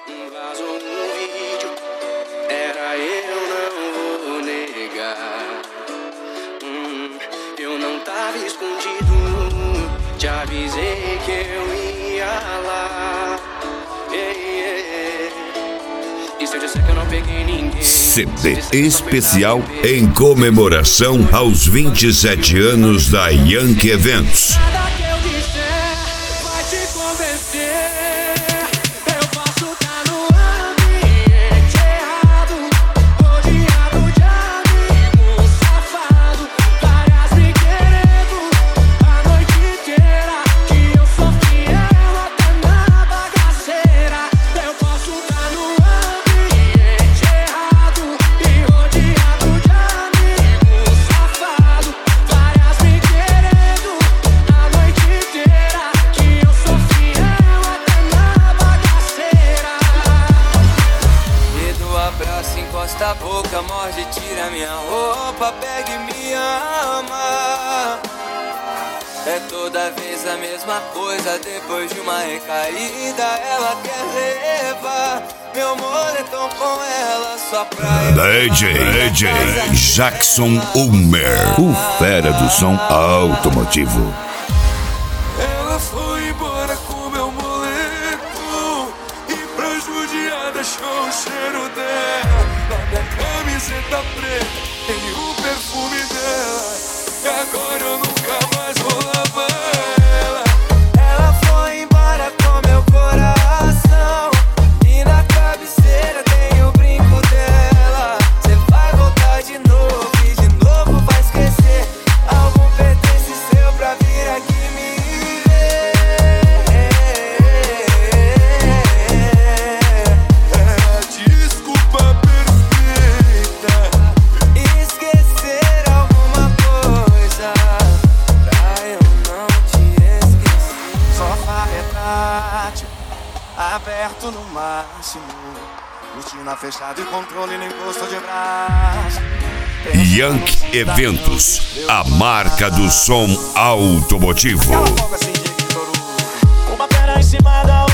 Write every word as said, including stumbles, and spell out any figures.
Vazou um vídeo, era eu, não vou negar. hum, Eu não tava escondido, te avisei que eu ia lá. yeah, yeah. E se eu disser que eu não peguei ninguém, C D especial em comemoração aos vinte e sete anos da Yankee Eventos. nada que eu disser vai te convencer. Eu posso estar no ambiente errado, rodeado de amigos safados, várias me querendo a noite inteira, que eu sou fiel até na bagaceira. Eu posso estar no ambiente errado e rodeado de amigos safados, várias me querendo a noite inteira, que eu sou fiel até na bagaceira. Dedo, abraço, encosta a boca, morde, tira minha roupa, pega e me ama. É toda vez a mesma coisa, depois de uma recaída ela quer levar meu moletom com ela só pra D J, D J Jackson Ulmer, o fera do som automotivo. Ela foi embora com meu moletom e pra judiar deixou o cheiro dela na minha camiseta preta, tem o perfume dela, e agora eu nunca mais vou lavar ela. Ela foi embora com meu coração e na cabeceira tem o brinco dela. Cê vai voltar de novo e de novo vai esquecer algum pertence seu pra vir aqui me ver. É a desculpa perfeita, esquecer alguma coisa pra eu não te esquecer. Sofá retrátil, aberto no máximo, cortina fechada e controle no encosto de braço. Yankee Eventos, a marca do som automotivo. Aquela folga assim de Toru, uma perna em cima da